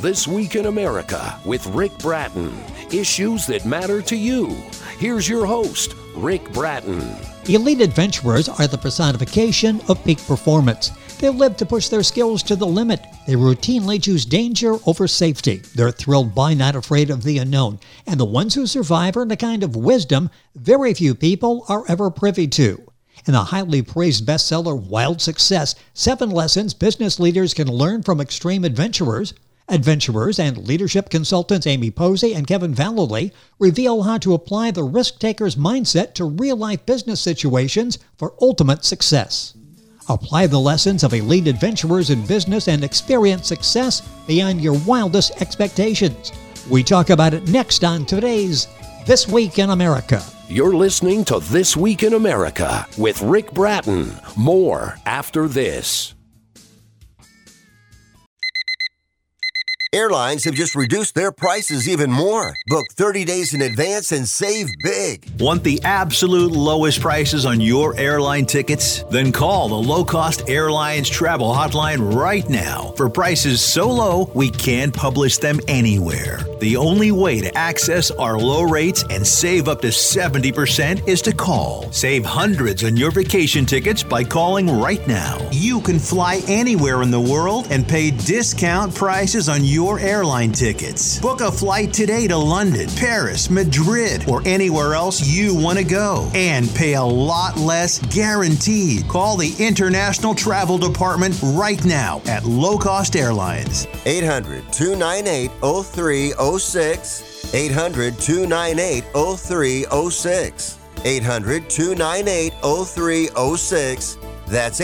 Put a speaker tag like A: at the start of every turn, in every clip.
A: This Week in America with Rick Bratton. Issues that matter to you. Here's your host, Rick Bratton.
B: Elite adventurers are the personification of peak performance. They live to push their skills to the limit. They routinely choose danger over safety. They're thrilled by, not afraid of the unknown. And the ones who survive earn a kind of wisdom very few people are ever privy to. In the highly praised bestseller Wild Success, 7 lessons business leaders can learn from extreme adventurers and leadership consultants Amy Posey and Kevin Vallely reveal how to apply the risk-taker's mindset to real-life business situations for ultimate success. Apply the lessons of elite adventurers in business and experience success beyond your wildest expectations. We talk about it next on today's This Week in America.
A: You're listening to This Week in America with Rick Bratton. More after this.
C: Airlines have just reduced their prices even more. Book 30 days in advance and save big.
D: Want the absolute lowest prices on your airline tickets? Then call the Low Cost Airlines Travel Hotline right now for prices so low we can't publish them anywhere. The only way to access our low rates and save up to 70% is to call. Save hundreds on your vacation tickets by calling right now. You can fly anywhere in the world and pay discount prices on your airline tickets. Book a flight today to London, Paris, Madrid, or anywhere else you want to go and pay a lot less guaranteed. Call the International Travel Department right now at Low Cost Airlines.
C: 800-298-0306. 800-298-0306. 800-298-0306. That's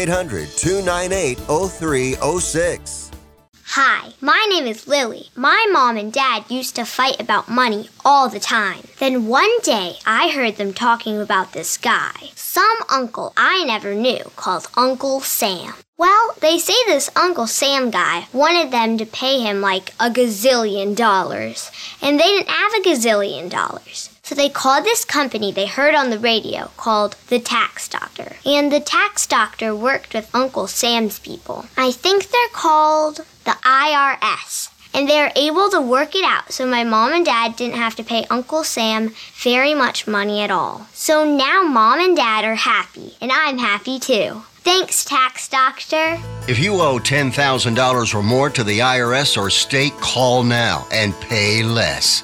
C: 800-298-0306.
E: Hi, my name is Lily. My mom and dad used to fight about money all the time. Then one day, I heard them talking about this guy, some uncle I never knew, called Uncle Sam. Well, they say this Uncle Sam guy wanted them to pay him like $1 gazillion, and they didn't have $1 gazillion. So they called this company they heard on the radio called the Tax Doctor. And the Tax Doctor worked with Uncle Sam's people. I think they're called the IRS. And they're able to work it out so my mom and dad didn't have to pay Uncle Sam very much money at all. So now mom and dad are happy, and I'm happy too. Thanks, Tax Doctor.
C: If you owe $10,000 or more to the IRS or state, call now and pay less.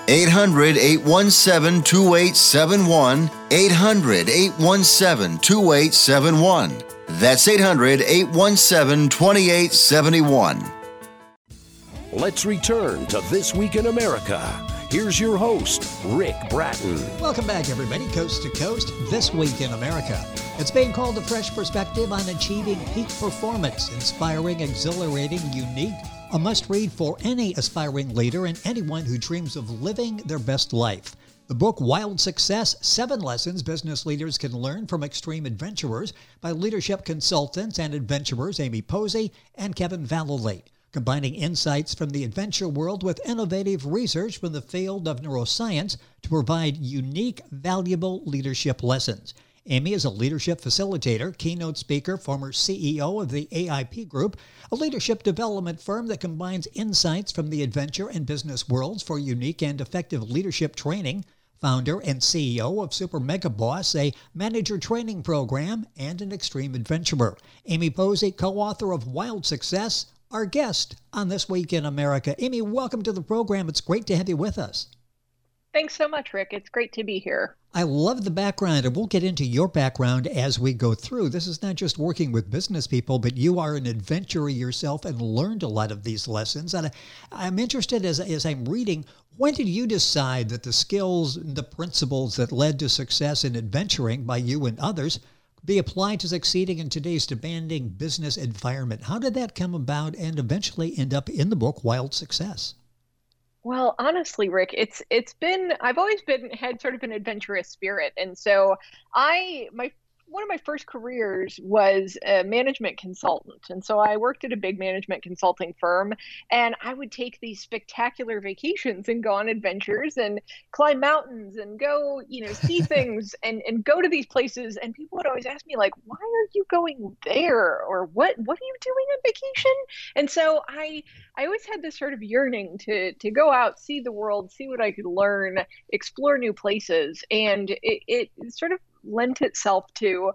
C: 800-817-2871. 800-817-2871. That's 800-817-2871.
A: Let's return to This Week in America. Here's your host, Rick Bratton.
B: Welcome back, everybody, coast to coast, This Week in America. It's being called a fresh perspective on achieving peak performance, inspiring, exhilarating, unique, a must-read for any aspiring leader and anyone who dreams of living their best life. The book Wild Success, 7 Lessons Business Leaders Can Learn from Extreme Adventurers by leadership consultants and adventurers Amy Posey and Kevin Vallely, combining insights from the adventure world with innovative research from the field of neuroscience to provide unique, valuable leadership lessons. Amy is a leadership facilitator, keynote speaker, former CEO of the AIP Group, a leadership development firm that combines insights from the adventure and business worlds for unique and effective leadership training, founder and CEO of Super Mega Boss, a manager training program, and an extreme adventurer. Amy Posey, co-author of Wild Success, our guest on This Week in America. Amy, welcome to the program. It's great to have you with us.
F: Thanks so much, Rick. It's great to be here.
B: I love the background, and we'll get into your background as we go through. This is not just working with business people, but you are an adventurer yourself and learned a lot of these lessons. And I'm interested, as I'm reading, when did you decide that the skills and the principles that led to success in adventuring by you and others be applied to succeeding in today's demanding business environment? How did that come about and eventually end up in the book Wild Success?
F: Well, honestly, Rick, I've always had sort of an adventurous spirit. And so my one of my first careers was a management consultant. And so I worked at a big management consulting firm, and I would take these spectacular vacations and go on adventures and climb mountains and go, see things and go to these places. And people would always ask me, like, why are you going there? Or what are you doing on vacation? And so I always had this sort of yearning to go out, see the world, see what I could learn, explore new places. And it sort of lent itself to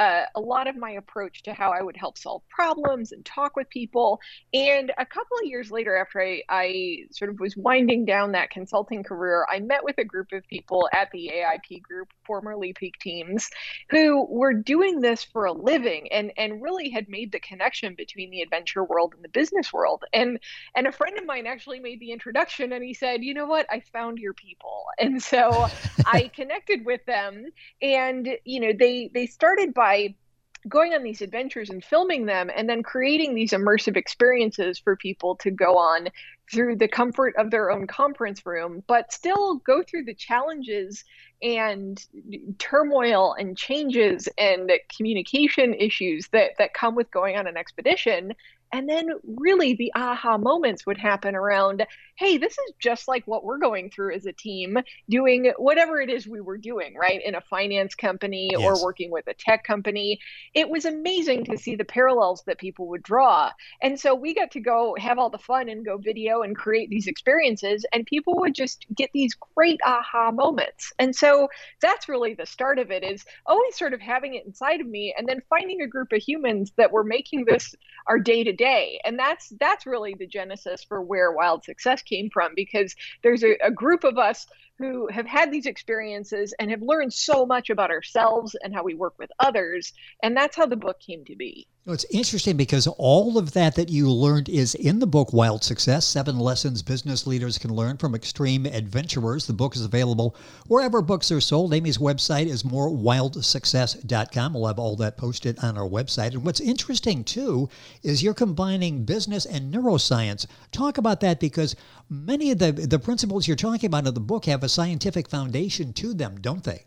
F: a lot of my approach to how I would help solve problems and talk with people. And a couple of years later, after I sort of was winding down that consulting career, I met with a group of people at the AIP group, formerly Peak Teams, who were doing this for a living and really had made the connection between the adventure world and the business world. And a friend of mine actually made the introduction, and he said, you know what, I found your people. And so I connected with them, and they started by going on these adventures and filming them, and then creating these immersive experiences for people to go on through the comfort of their own conference room, but still go through the challenges and turmoil and changes and communication issues that come with going on an expedition. And then really the aha moments would happen around, hey, this is just like what we're going through as a team, doing whatever it is we were doing, right? In a finance company or working with a tech company. It was amazing to see the parallels that people would draw. And so we got to go have all the fun and go video and create these experiences, and people would just get these great aha moments. And so that's really the start of it, is always sort of having it inside of me and then finding a group of humans that were making this our day-to-day. And that's really the genesis for where Wild Success came from, because there's a group of us who have had these experiences and have learned so much about ourselves and how we work with others. And that's how the book came to be.
B: It's interesting because all of that you learned is in the book Wild Success, 7 Lessons Business Leaders Can Learn from Extreme Adventurers. The book is available wherever books are sold. Amy's website is morewildsuccess.com. We'll have all that posted on our website. And what's interesting, too, is you're combining business and neuroscience. Talk about that, because many of the principles you're talking about in the book have a scientific foundation to them, don't they?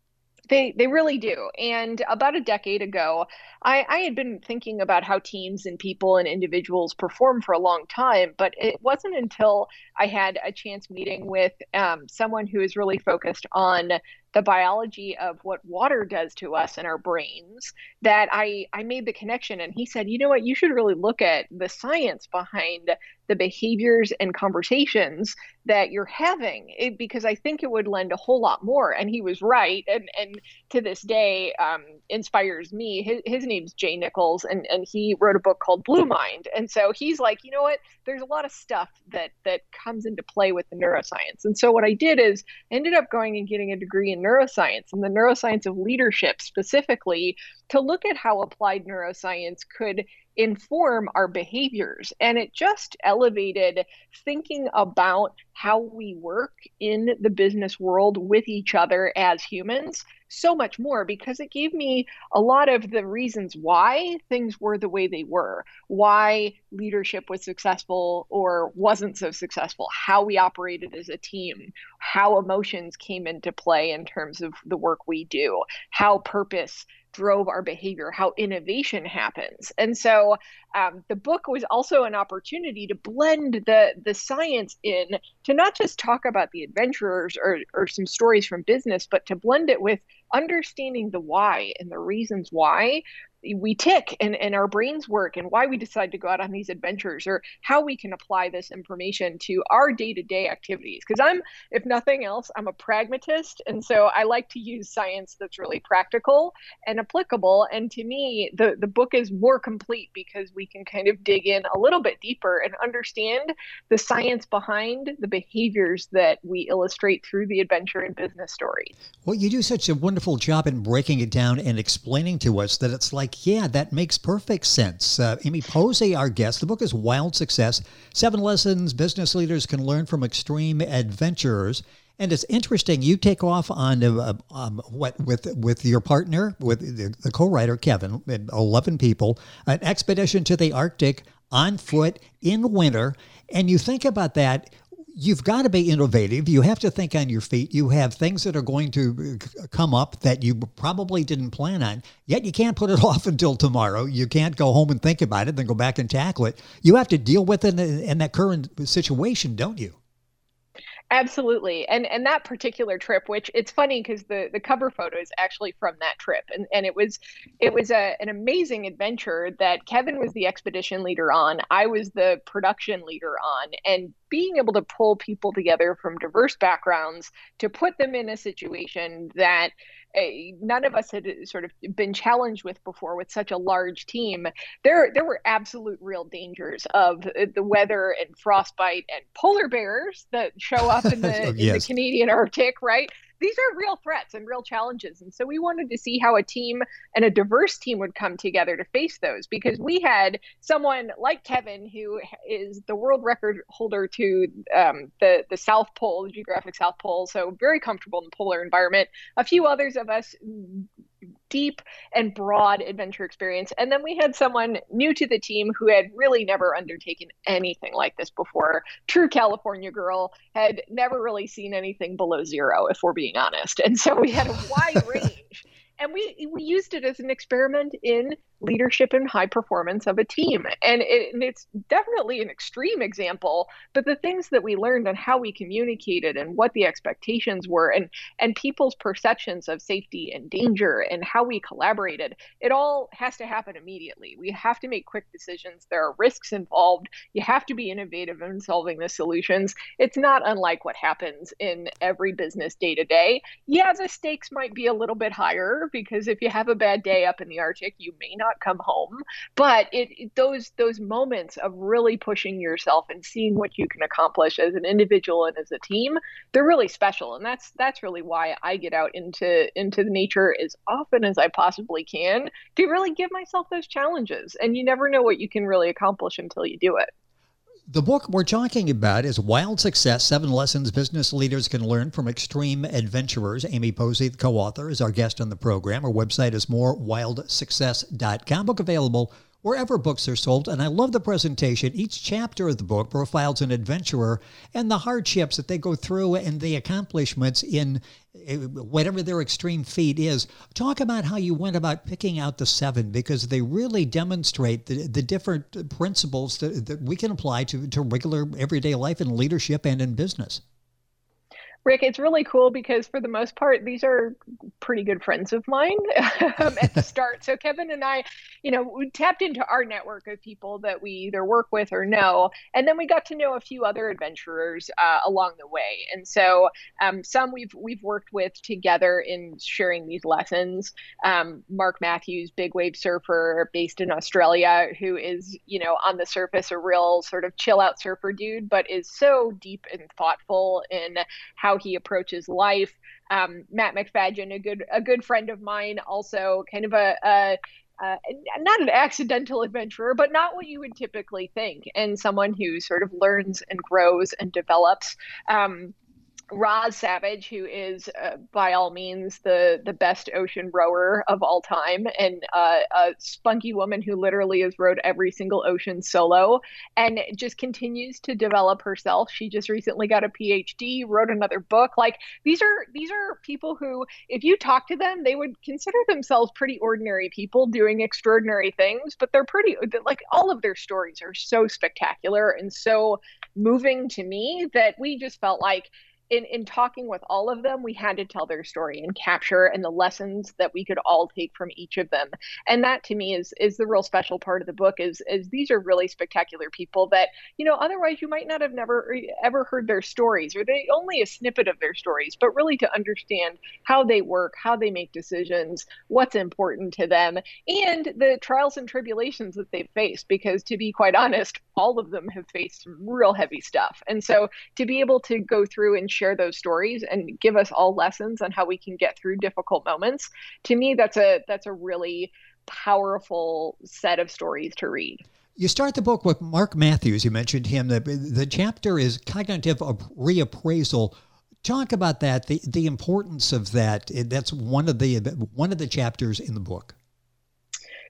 F: They really do. And about a decade ago, I had been thinking about how teams and people and individuals perform for a long time, but it wasn't until I had a chance meeting with someone who is really focused on the biology of what water does to us in our brains that I made the connection. And he said, you know what, you should really look at the science behind the behaviors and conversations that you're having, because I think it would lend a whole lot more. And he was right. And to this day, inspires me. His name's Jay Nichols, and he wrote a book called Blue Mind. And so he's like, you know what, there's a lot of stuff that comes into play with the neuroscience. And so what I did is ended up going and getting a degree in neuroscience, and the neuroscience of leadership specifically, to look at how applied neuroscience could inform our behaviors. And it just elevated thinking about how we work in the business world with each other as humans so much more, because it gave me a lot of the reasons why things were the way they were, why leadership was successful or wasn't so successful, how we operated as a team, how emotions came into play in terms of the work we do, how purpose drove our behavior, how innovation happens. And so the book was also an opportunity to blend the science in, to not just talk about the adventurers or some stories from business, but to blend it with understanding the why and the reasons why we tick and our brains work, and why we decide to go out on these adventures, or how we can apply this information to our day-to-day activities. Because if nothing else, I'm a pragmatist. And so I like to use science that's really practical and applicable. And to me, the book is more complete because we can kind of dig in a little bit deeper and understand the science behind the behaviors that we illustrate through the adventure and business stories.
B: Well, you do such a wonderful job in breaking it down and explaining to us that it's like, yeah, that makes perfect sense. Amy Posey, our guest. The book is Wild Success, 7 Lessons Business Leaders Can Learn from Extreme Adventurers. And it's interesting, you take off on with your partner, with the co-writer, Kevin, 11 people, an expedition to the Arctic on foot in winter. And you think about that, You've got to be innovative. You have to think on your feet. You have things that are going to come up that you probably didn't plan on, yet you can't put it off until tomorrow. You can't go home and think about it, then go back and tackle it. You have to deal with it in that current situation, don't you?
F: Absolutely. And that particular trip, which it's funny because the cover photo is actually from that trip. And it was an amazing adventure that Kevin was the expedition leader on. I was the production leader on. And being able to pull people together from diverse backgrounds to put them in a situation that none of us had sort of been challenged with before with such a large team. There were absolute real dangers of the weather and frostbite and polar bears that show up in the, in the Canadian Arctic, right? These are real threats and real challenges. And so we wanted to see how a team and a diverse team would come together to face those, because we had someone like Kevin, who is the world record holder to the South Pole, the geographic South Pole, so very comfortable in the polar environment. A few others of us, deep and broad adventure experience. And then we had someone new to the team who had really never undertaken anything like this before. True California girl, had never really seen anything below zero, if we're being honest. And so we had a wide range. And we used it as an experiment in leadership and high performance of a team. And it's definitely an extreme example, but the things that we learned on how we communicated and what the expectations were and people's perceptions of safety and danger and how we collaborated, it all has to happen immediately. We have to make quick decisions. There are risks involved. You have to be innovative in solving the solutions. It's not unlike what happens in every business day to day. Yeah, the stakes might be a little bit higher because if you have a bad day up in the Arctic, you may not come home. But those moments of really pushing yourself and seeing what you can accomplish as an individual and as a team, they're really special. And that's really why I get out into the nature as often as I possibly can, to really give myself those challenges. And you never know what you can really accomplish until you do it.
B: The book we're talking about is Wild Success, 7 Lessons Business Leaders Can Learn from Extreme Adventurers. Amy Posey, the co-author, is our guest on the program. Her website is morewildsuccess.com. Book available wherever books are sold. And I love the presentation. Each chapter of the book profiles an adventurer and the hardships that they go through and the accomplishments in whatever their extreme feat is. Talk about how you went about picking out the 7, because they really demonstrate the different principles that we can apply to regular everyday life in leadership and in business.
F: Rick, it's really cool because for the most part, these are pretty good friends of mine at the start. So Kevin and I, we tapped into our network of people that we either work with or know. And then we got to know a few other adventurers along the way. And so some we've worked with together in sharing these lessons. Mark Matthews, big wave surfer based in Australia, who is, on the surface, a real sort of chill out surfer dude, but is so deep and thoughtful in how he approaches life. Matt McFadden, a good friend of mine, also kind of not an accidental adventurer, but not what you would typically think, and someone who sort of learns and grows and develops. Roz Savage, who is by all means the best ocean rower of all time, and a spunky woman who literally has rowed every single ocean solo and just continues to develop herself. She just recently got a PhD, wrote another book. Like these are people who, if you talk to them, they would consider themselves pretty ordinary people doing extraordinary things, but they're all of their stories are so spectacular and so moving to me that we just felt like in talking with all of them, we had to tell their story and capture and the lessons that we could all take from each of them. And that to me is the real special part of the book is these are really spectacular people that, otherwise you might not have never ever heard their stories, or they only a snippet of their stories, but really to understand how they work, how they make decisions, what's important to them, and the trials and tribulations that they've faced, because to be quite honest, all of them have faced some real heavy stuff. And so to be able to go through and share those stories and give us all lessons on how we can get through difficult moments, to me, that's a really powerful set of stories to read.
B: You start the book with Mark Matthews. You mentioned him. The chapter is cognitive reappraisal. Talk about that, the importance of that. That's one of the chapters in the book.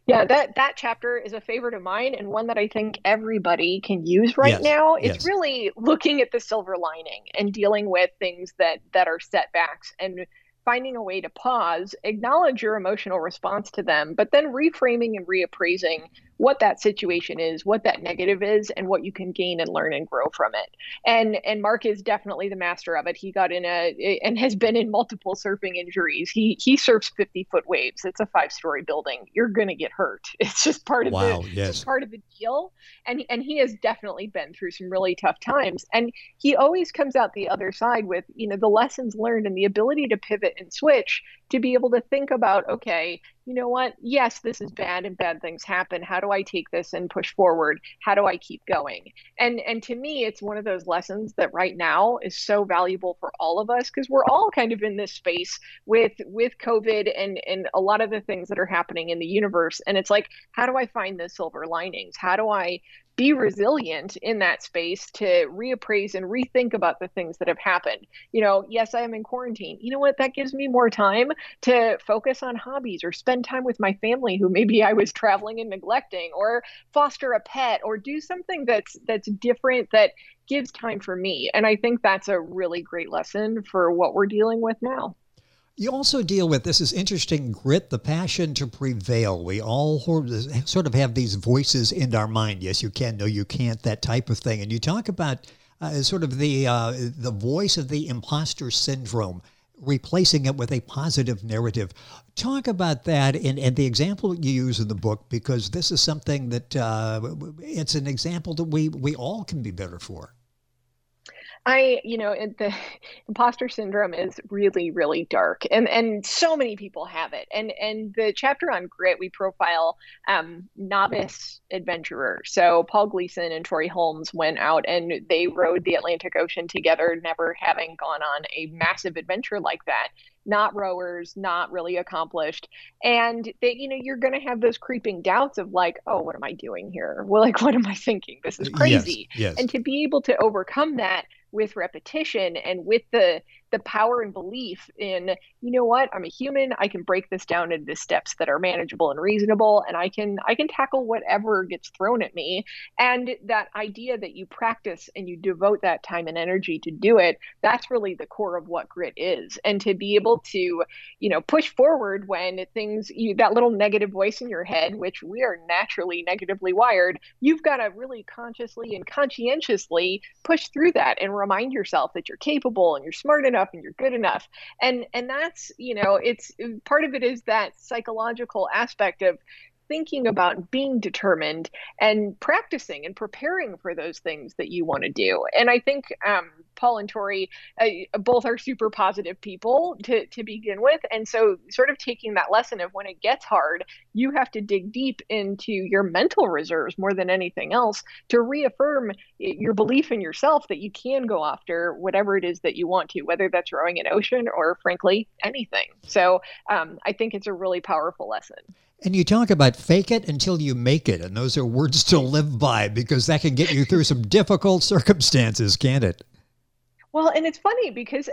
F: Yeah, that chapter is a favorite of mine and one that I think everybody can use right
B: Yes,
F: now. It's
B: yes.
F: really looking at the silver lining and dealing with things that are setbacks and finding a way to pause, acknowledge your emotional response to them, but then reframing and reappraising what that situation is, what that negative is, and what you can gain and learn and grow from it. And Mark is definitely the master of it. He got in and has been in multiple surfing injuries. He surfs 50-foot waves. It's a 5-story building. You're gonna get hurt. It's just part of
B: Wow,
F: just
B: yes.
F: part of the deal. And he has definitely been through some really tough times. And he always comes out the other side with, the lessons learned and the ability to pivot and switch, to be able to think about, okay, you know what? Yes, this is bad and bad things happen. How do I take this and push forward? How do I keep going? And to me, it's one of those lessons that right now is so valuable for all of us, because we're all kind of in this space with COVID and a lot of the things that are happening in the universe. And it's like, how do I find the silver linings? How do I be resilient in that space to reappraise and rethink about the things that have happened? Yes, I am in quarantine. You know what? That gives me more time to focus on hobbies or spend time with my family who maybe I was traveling and neglecting, or foster a pet, or do something that's different, that gives time for me. And I think that's a really great lesson for what we're dealing with now.
B: You also deal with, this is interesting, grit, the passion to prevail. We all sort of have these voices in our mind. Yes, you can. No, you can't. That type of thing. And you talk about sort of the voice of the imposter syndrome, replacing it with a positive narrative. Talk about that and the example you use in the book, because this is something that it's an example that we all can be better for.
F: The imposter syndrome is really, really dark, and so many people have it. And the chapter on grit, we profile novice adventurers. So Paul Gleason and Tori Holmes went out and they rode the Atlantic Ocean together, never having gone on a massive adventure like that. Not rowers, not really accomplished. And you're going to have those creeping doubts of like, oh, what am I doing here? Well, like, what am I thinking? This is crazy.
B: Yes.
F: And to be able to overcome that with repetition and with the power and belief in, you know what, I'm a human. I can break this down into steps that are manageable and reasonable, and I can tackle whatever gets thrown at me. And that idea that you practice and you devote that time and energy to do it, that's really the core of what grit is. And to be able to, push forward when that little negative voice in your head, which we are naturally negatively wired, you've got to really consciously and conscientiously push through that and remind yourself that you're capable and you're smart enough and you're good enough. And that's, it's part of it is that psychological aspect of thinking about being determined and practicing and preparing for those things that you want to do. And I think Paul and Tori both are super positive people to begin with. And so sort of taking that lesson of when it gets hard, you have to dig deep into your mental reserves more than anything else to reaffirm your belief in yourself that you can go after whatever it is that you want to, whether that's rowing an ocean or frankly, anything. So I think it's a really powerful lesson.
B: And you talk about fake it until you make it. And those are words to live by, because that can get you through some difficult circumstances, can't it?
F: Well, and it's funny because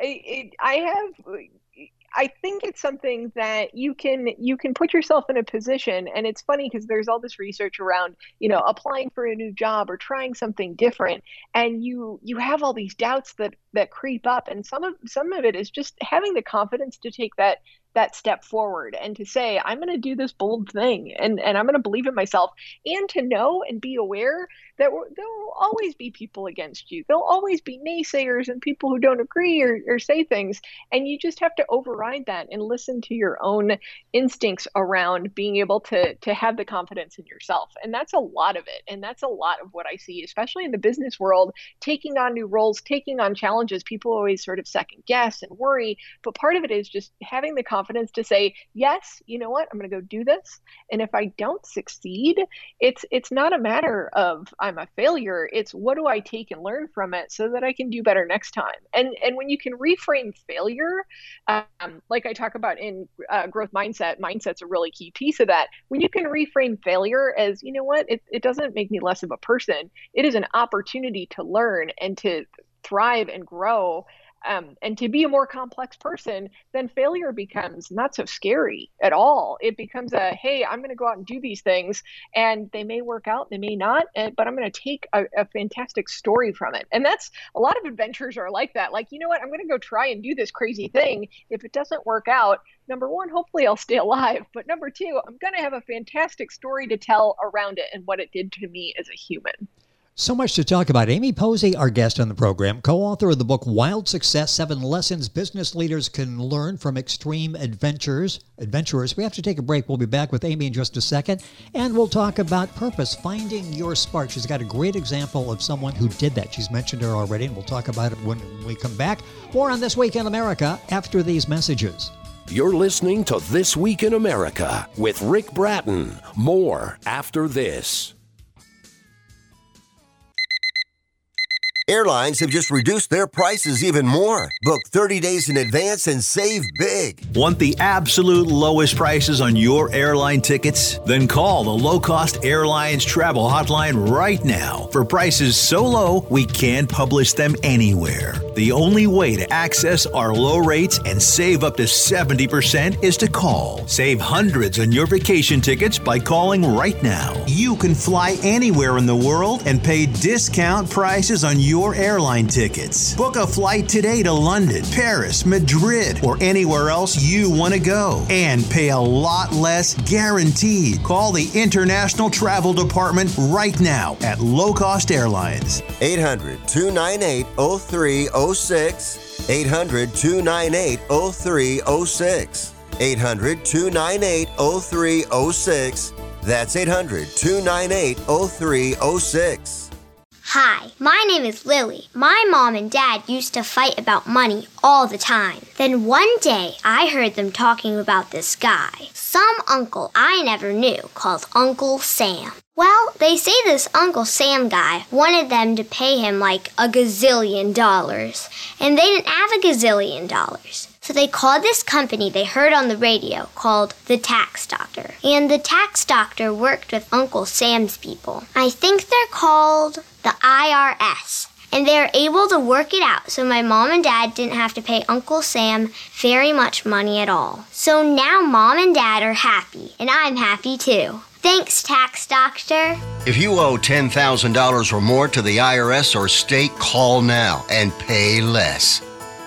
F: I think it's something that you can put yourself in a position. And it's funny because there's all this research around, applying for a new job or trying something different. And you have all these doubts that creep up. And some of it is just having the confidence to take that step forward and to say, I'm going to do this bold thing and I'm going to believe in myself, and to know and be aware that there will always be people against you. There'll always be naysayers and people who don't agree or say things. And you just have to override that and listen to your own instincts around being able to have the confidence in yourself. And that's a lot of it. And that's a lot of what I see, especially in the business world, taking on new roles, taking on challenges. People always sort of second guess and worry. But part of it is just having the confidence to say, yes, you know what, I'm going to go do this. And if I don't succeed, it's not a matter of I'm a failure. It's what do I take and learn from it so that I can do better next time. And when you can reframe failure, like I talk about in growth mindset's a really key piece of that. When you can reframe failure as, you know what, it doesn't make me less of a person. It is an opportunity to learn and to thrive and grow. And to be a more complex person, then failure becomes not so scary at all. It becomes hey, I'm going to go out and do these things, and they may work out, they may not, but I'm going to take a fantastic story from it. And that's a lot of adventures are like that. Like, you know what, I'm going to go try and do this crazy thing. If it doesn't work out, number one, hopefully I'll stay alive. But number two, I'm going to have a fantastic story to tell around it and what it did to me as a human.
B: So much to talk about. Amy Posey, our guest on the program, co-author of the book Wild Success, 7 Lessons Business Leaders Can Learn from Extreme Adventurers. We have to take a break. We'll be back with Amy in just a second, and we'll talk about purpose, finding your spark. She's got a great example of someone who did that. She's mentioned her already, and we'll talk about it when we come back. More on This Week in America after these messages.
A: You're listening to This Week in America with Rick Bratton. More after this.
C: Airlines have just reduced their prices even more. Book 30 days in advance and save big.
D: Want the absolute lowest prices on your airline tickets? Then call the Low Cost Airlines Travel Hotline right now for prices so low we can't publish them anywhere. The only way to access our low rates and save up to 70% is to call. Save hundreds on your vacation tickets by calling right now. You can fly anywhere in the world and pay discount prices on your airline tickets. Book a flight today to London, Paris, Madrid, or anywhere else you want to go and pay a lot less guaranteed. Call the International Travel Department right now at Low Cost Airlines.
C: 800-298-0306. 800-298-0306. 800-298-0306. That's 800-298-0306.
E: Hi, my name is Lily. My mom and dad used to fight about money all the time. Then one day, I heard them talking about this guy, some uncle I never knew, called Uncle Sam. Well, they say this Uncle Sam guy wanted them to pay him like $1 gazillion, and they didn't have $1 gazillion. So they called this company they heard on the radio called the Tax Doctor. And the Tax Doctor worked with Uncle Sam's people. I think they're called the IRS. And they were able to work it out so my mom and dad didn't have to pay Uncle Sam very much money at all. So now mom and dad are happy, and I'm happy too. Thanks, Tax Doctor.
C: If you owe $10,000 or more to the IRS or state, call now and pay less.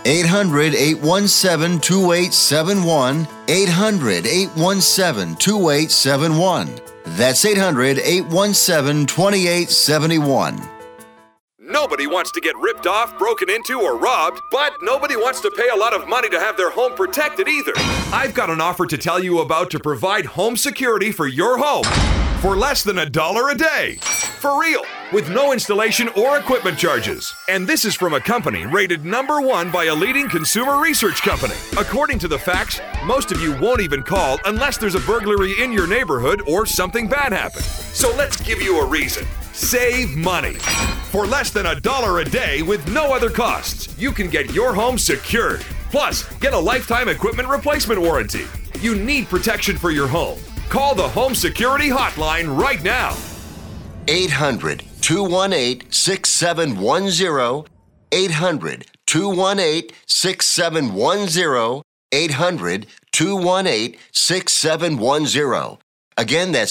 C: 800-817-2871. 800-817-2871. That's 800-817-2871.
G: Nobody wants to get ripped off, broken into, or robbed, but nobody wants to pay a lot of money to have their home protected either. I've got an offer to tell you about to provide home security for your home for less than $1 a day. For real, with no installation or equipment charges. And this is from a company rated #1 by a leading consumer research company. According to the facts, most of you won't even call unless there's a burglary in your neighborhood or something bad happened. So let's give you a reason. Save money. For less than $1 a day with no other costs, you can get your home secured. Plus, get a lifetime equipment replacement warranty. You need protection for your home. Call the Home Security Hotline right now.
C: 800-218-6710. 800-218-6710. 800-218-6710. Again, that's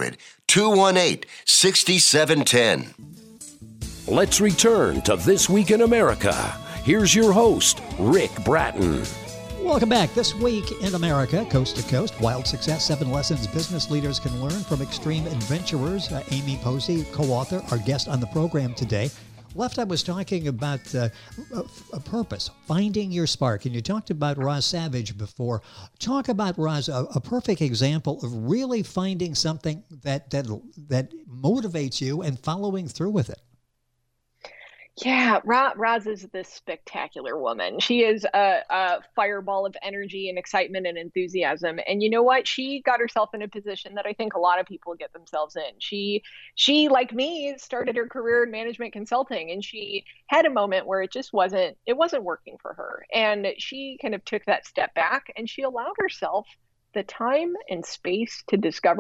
C: 800-218-6710.
A: Let's return to This Week in America. Here's your host, Rick Bratton.
B: Welcome back. This Week in America, Coast to Coast, Wild Success, 7 Lessons Business Leaders Can Learn from Extreme Adventurers. Amy Posey, co-author, our guest on the program today. Left, I was talking about a purpose, finding your spark, and you talked about Roz Savage before. Talk about, Roz, a perfect example of really finding something that motivates you and following through with it.
F: Yeah, Roz is this spectacular woman. She is a fireball of energy and excitement and enthusiasm. And you know what? She got herself in a position that I think a lot of people get themselves in. She, like me, started her career in management consulting, and she had a moment where it wasn't working for her. And she kind of took that step back, and she allowed herself the time and space to discover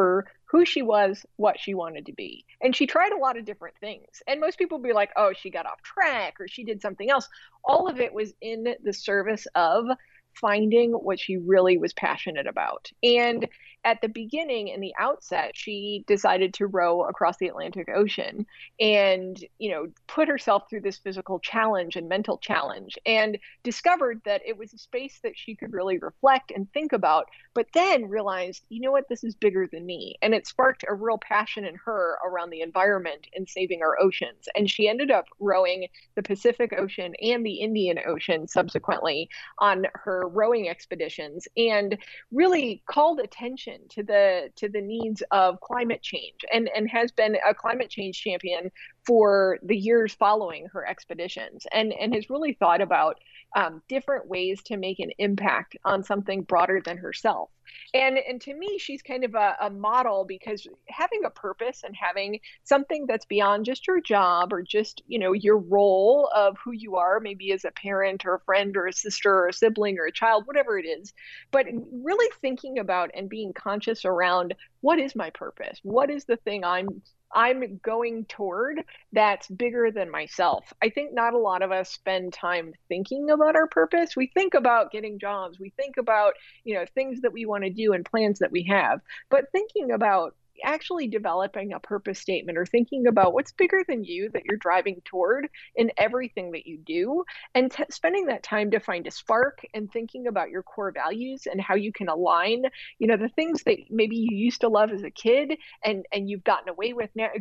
F: who she was, what she wanted to be. And she tried a lot of different things. And most people would be like, oh, she got off track or she did something else. All of it was in the service of finding what she really was passionate about. And at the beginning, in the outset, she decided to row across the Atlantic Ocean and, put herself through this physical challenge and mental challenge, and discovered that it was a space that she could really reflect and think about, but then realized, this is bigger than me. And it sparked a real passion in her around the environment and saving our oceans. And she ended up rowing the Pacific Ocean and the Indian Ocean subsequently on her rowing expeditions, and really called attention to the needs of climate change, and has been a climate change champion for the years following her expeditions, and has really thought about different ways to make an impact on something broader than herself. And to me, she's kind of a model, because having a purpose and having something that's beyond just your job or just, your role of who you are, maybe as a parent or a friend or a sister or a sibling or a child, whatever it is, but really thinking about and being conscious around, what is my purpose? What is the thing I'm going toward that's bigger than myself? I think not a lot of us spend time thinking about our purpose. We think about getting jobs. We think about, things that we want to do and plans that we have. But thinking about actually developing a purpose statement, or thinking about what's bigger than you that you're driving toward in everything that you do, and spending that time to find a spark, and thinking about your core values and how you can align, the things that maybe you used to love as a kid and you've gotten away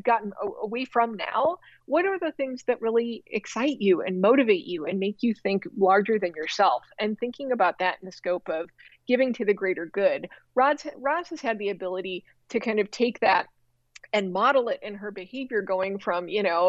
F: from now. What are the things that really excite you and motivate you and make you think larger than yourself? And thinking about that in the scope of giving to the greater good. Roz has had the ability to kind of take that and model it in her behavior, going from,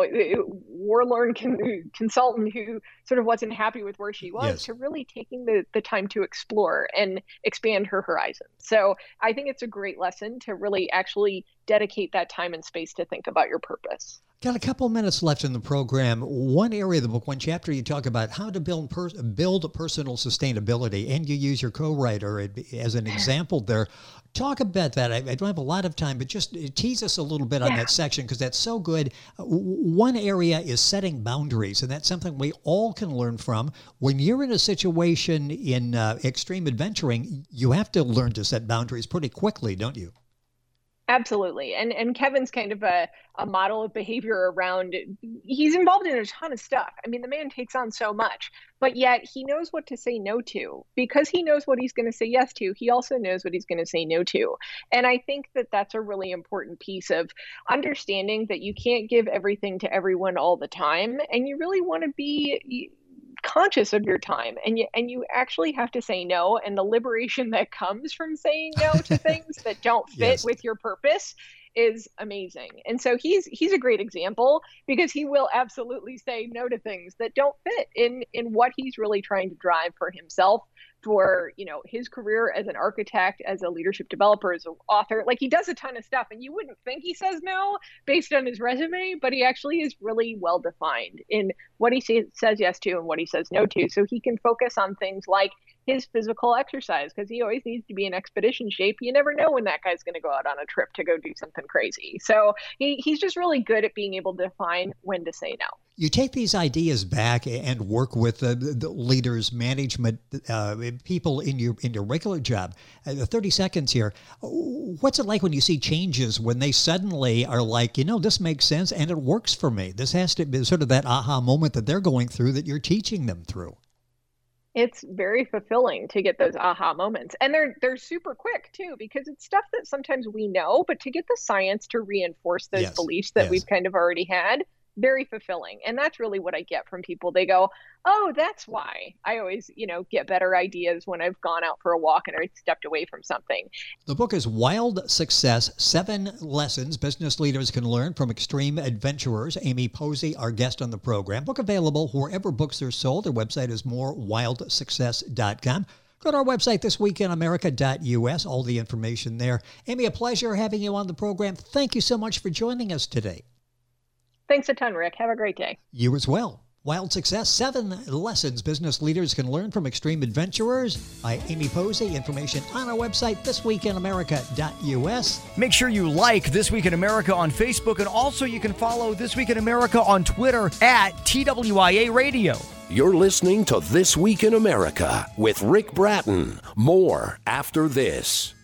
F: warlord consultant who sort of wasn't happy with where she was, yes, to really taking the time to explore and expand her horizons. So I think it's a great lesson to really actually dedicate that time and space to think about your purpose.
B: Got a couple minutes left in the program. One area of the book, one chapter, you talk about how to build personal sustainability, and you use your co-writer as an example there. Talk about that. I don't have a lot of time, but just tease us a little bit on that section, because that's so good. One area is setting boundaries, and that's something we all can learn from. When you're in a situation in extreme adventuring, you have to learn to set boundaries pretty quickly, don't you?
F: Absolutely. And Kevin's kind of a model of behavior around, he's involved in a ton of stuff. I mean, the man takes on so much, but yet he knows what to say no to. Because he knows what he's going to say yes to, he also knows what he's going to say no to. And I think that that's a really important piece of understanding that you can't give everything to everyone all the time. And you really want to be conscious of your time, and you actually have to say no, and the liberation that comes from saying no to things that don't fit yes, with your purpose is amazing. And so he's a great example, because he will absolutely say no to things that don't fit in what he's really trying to drive for himself, for his career as an architect, as a leadership developer, as an author. Like, he does a ton of stuff, and you wouldn't think he says no based on his resume, but he actually is really well defined in what he says yes to and what he says no to, so he can focus on things like his physical exercise, because he always needs to be in expedition shape. You never know when that guy's going to go out on a trip to go do something crazy. So he's just really good at being able to define when to say no.
B: You take these ideas back and work with the leaders, management, people in your regular job. 30 seconds here. What's it like when you see changes, when they suddenly are like, this makes sense and it works for me? This has to be sort of that aha moment that they're going through, that you're teaching them through.
F: It's very fulfilling to get those aha moments. And they're super quick too, because it's stuff that sometimes we know, but to get the science to reinforce those yes, beliefs that yes, we've kind of already had, very fulfilling. And that's really what I get from people. They go, oh, that's why I always, get better ideas when I've gone out for a walk and I stepped away from something.
B: The book is Wild Success, 7 Lessons Business Leaders Can Learn from Extreme Adventurers. Amy Posey, our guest on the program. Book available wherever books are sold. Their website is morewildsuccess.com. Go to our website, thisweekinamerica.us, all the information there. Amy, a pleasure having you on the program. Thank you so much for joining us today.
F: Thanks a ton, Rick. Have a great day.
B: You as well. Wild Success, 7 Lessons Business Leaders Can Learn from Extreme Adventurers by Amy Posey. Information on our website, thisweekinamerica.us.
H: Make sure you like This Week in America on Facebook, and also you can follow This Week in America on Twitter at TWIA Radio.
A: You're listening to This Week in America with Rick Bratton. More after this.